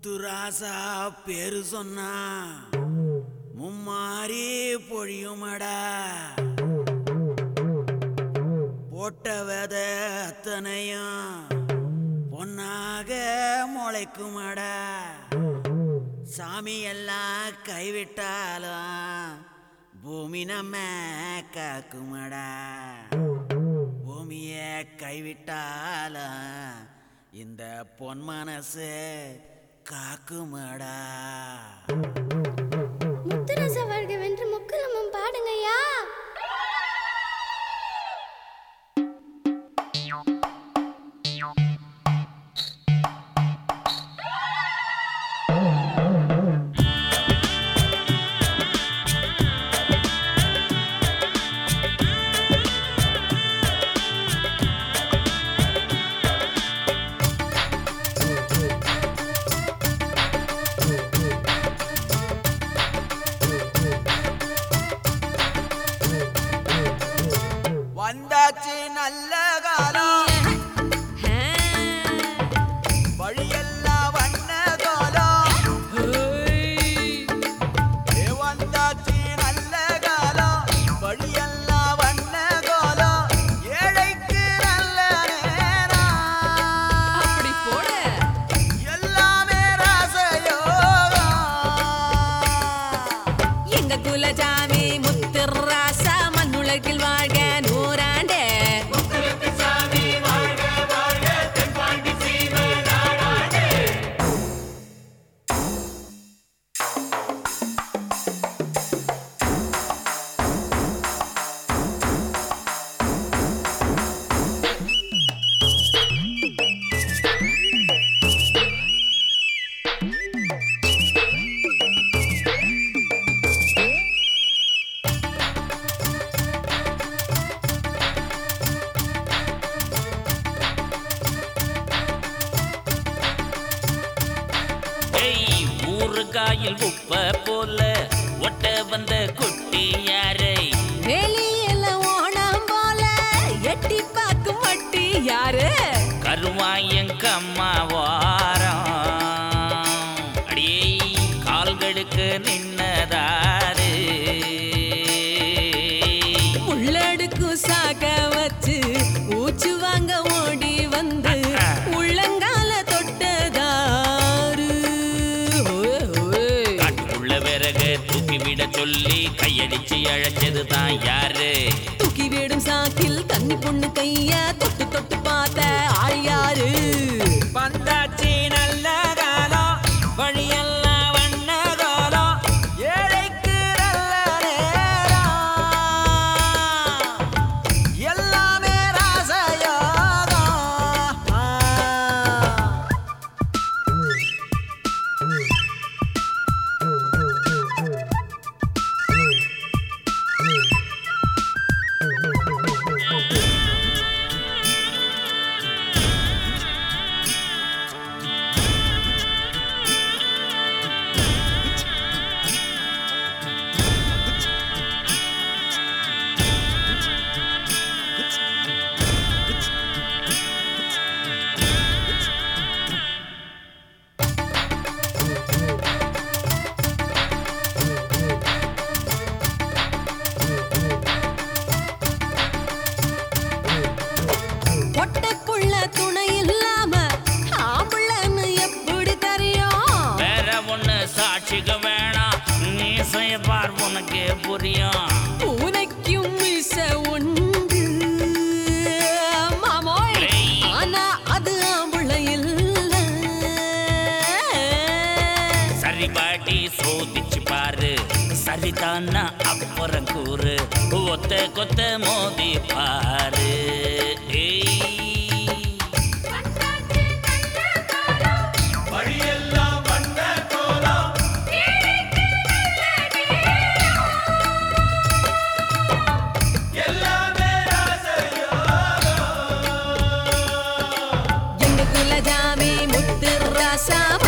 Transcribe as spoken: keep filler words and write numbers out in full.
முத்துராசா பேரு சொன்னா மும்மாரி பொழியுமடா. போட்ட வித அத்தனையும் பொன்னாக முளைக்குமடா. சாமி எல்லாம் கைவிட்டாலும் பூமி நம்ம காக்குமடா. பூமிய கைவிட்டாலும் இந்த பொன் மனசு காக்குமடா. முத்துராச வாழ்க வென்று முக்குலமும் பாடுங்கய்யா. வந்தாச்சு நல்ல காலம், வழியெல்லாம் வண்ண காலம். வந்தாச்சு நல்ல காலம், வழியெல்லாம் வண்ண காலம். ஏழைக்கு நல்ல நேரம், அப்படி போட எல்லாமே ராசயோகம். எங்க குலஜாமி முத்துராசா மண்ணுலகில் வாழ்க நூறாண்டே. ஊறுகாயில் உப்ப போல ஒட்ட வந்த குட்டி யாரை, வெளியில ஓணம் போல எட்டி பார்க்கும் வட்டி யாரு? கருவாயங்கம்மா வாரம் அடியே கால்களுக்கு நின்னதாரு. உள்ளடுக்கும் சாக்க வச்சு ஊச்சு வாங்க ஓடி வந்து உள்ளங்கால தொட்டதாரு. காட்டுக்குள்ள விறகு தூக்கி விட சொல்லி கையடிச்சு அழைச்சதுதான் யாரு? தூக்கி விடும் சாக்கில் தண்ணி பொண்ணு கைய தொட்டு தொட்டு பார்த்த ஆள் யாரு? வந்தாச்சு நல்ல காலம், வழியெல்லாம் வண்ண காலம். ஏழைக்கு நல்ல நேரம், எல்லாமே ராசயோகம். ஒட்டக்குள்ள துணை இல்லாம ஆம்பளன்னு எப்படி தெரியும்? வேற ஒண்ணு சாட்சிக வேணாம், நீ செய்வார் உனக்கு புரியும். பூனைக்கும் மீச உண்டு மாமோய், ஆனா அது ஆம்பளை இல்ல. சரி பாட்டி சோதிச்சு பாரு, சரிதானா அப்புறம் கூறு. ஒத்த கொத்த மோதி பாரு. ஏய் எங்க குலஜாமி முத்துராசா